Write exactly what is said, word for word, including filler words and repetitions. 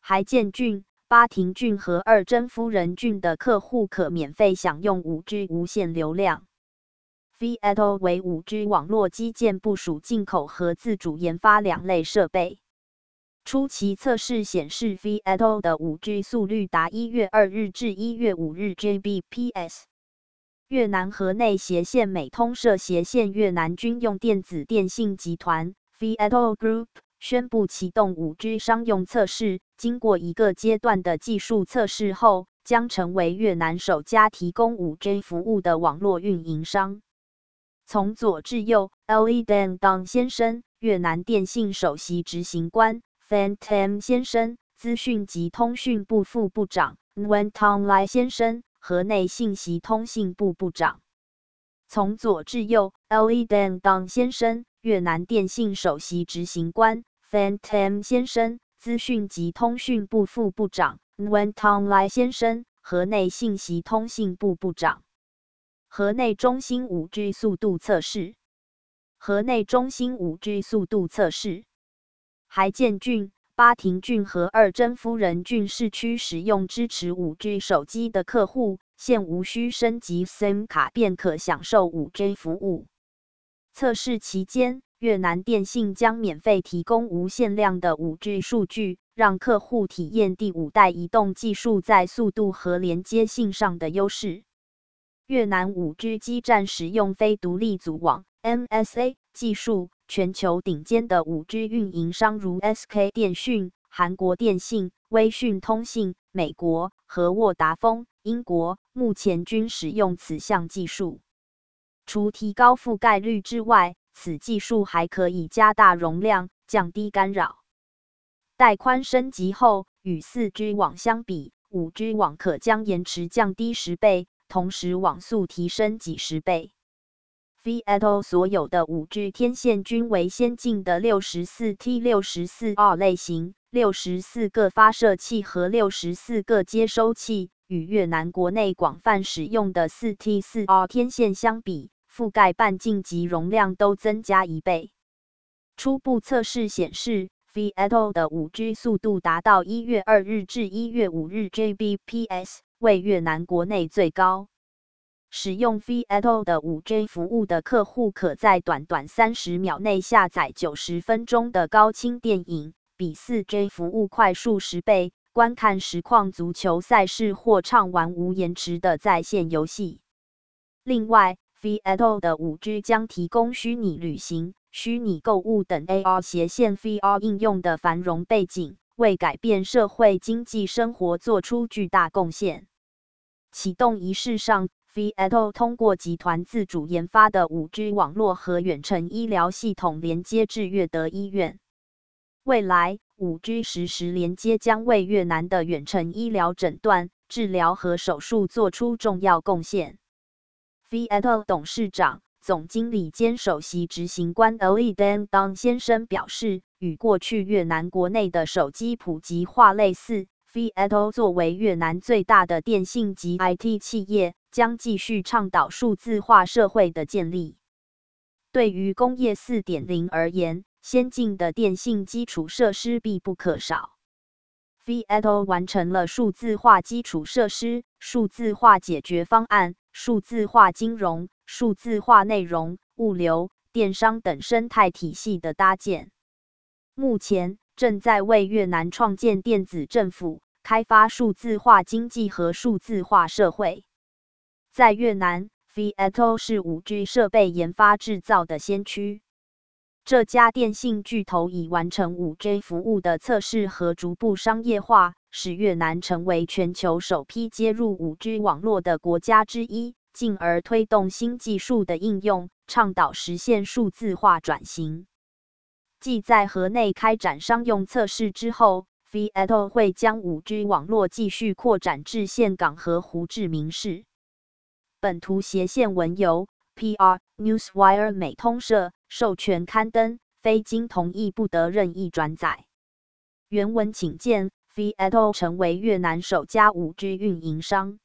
海建郡、巴亭郡和二真夫人郡的客户可免费享用 五 G 无线流量。V A T O 为 五 G 网络基建部署进口和自主研发两类设备。初期测试显示 V A T O 的 五 G 速率达一月二日至一月五日 G B P S。越南河内协线美通社协线越南军用电子电信集团 V A T O Group 宣布启动 五 G 商用测试，经过一个阶段的技术测试后，将成为越南首家提供 五 G 服务的网络运营商。从左至右 ，Lee Dan Dong 先生，越南电信首席执行官 Phan Tam 先生，资讯及通讯部副部长 Nguyen Tong Lai 先生，河内信息通信部部长。从左至右 ，Lee Dan Dong 先生，越南电信首席执行官 Phan Tam 先生，资讯及通讯部副部长 Nguyen Tong Lai 先生，河内信息通信部部长。河内中心 五 G 速度测试。河内中心 五 G 速度测试。海建郡、巴亭郡和二真夫人郡市区使用支持 五 G 手机的客户，现无需升级 SIM 卡便可享受 五 G 服务。测试期间，越南电信将免费提供无限量的 五 G 数据，让客户体验第五代移动技术在速度和连接性上的优势。越南 五 G 基站使用非独立组网 M S A 技术，全球顶尖的 五 G 运营商如 S K 电讯、韩国电信、微讯通信、美国和沃达丰、英国目前均使用此项技术。除提高覆盖率之外，此技术还可以加大容量，降低干扰。带宽升级后，与 四 G 网相比， 五 G 网可将延迟降低十倍。同时网速提升几十倍。V A T O 所有的 五 G 天线均为先进的 六十四 T 六十四 R 类型，六十四个发射器和六十四个接收器，与越南国内广泛使用的 四 T 四 R 天线相比，覆盖半径及容量都增加一倍。初步测试显示 ，V A T O 的 五 G 速度达到一月二日至一月五日 G B P S。为越南国内最高。使用 V A T O 的 五 G 服务的客户可在短短三十秒内下载九十分钟的高清电影，比 四 G 服务快数十倍，观看实况足球赛事或畅玩无延迟的在线游戏。另外 ，V A T O 的 五 G 将提供虚拟旅行、虚拟购物等 A R 斜线 V R 应用的繁荣背景，为改变社会经济生活做出巨大贡献。启动仪式上 ，V A T O 通过集团自主研发的 五 G 网络和远程医疗系统连接至越德医院。未来 ，五 G 实时连接将为越南的远程医疗诊断、治疗和手术做出重要贡献。V A T O 董事长、总经理兼首席执行官 Lee Dan Dong 先生表示，与过去越南国内的手机普及化类似。V A T O 作为越南最大的电信及 I T 企业，将继续倡导数字化社会的建立。对于工业 四点零 而言，先进的电信基础设施必不可少。V A T O 完成了数字化基础设施、数字化解决方案、数字化金融、数字化内容、物流、电商等生态体系的搭建。目前，正在为越南创建电子政府，开发数字化经济和数字化社会。在越南 ，V A T O 是 五 G 设备研发制造的先驱。这家电信巨头已完成 五 G 服务的测试和逐步商业化，使越南成为全球首批接入 五 G 网络的国家之一，进而推动新技术的应用，倡导实现数字化转型。继在河内开展商用测试之后 ，V A T O 会将 五 G 网络继续扩展至岘港和胡志明市。本图斜线文由 P R Newswire 美通社授权刊登，非经同意不得任意转载。原文请见 V A T O 成为越南首家 五 G 运营商。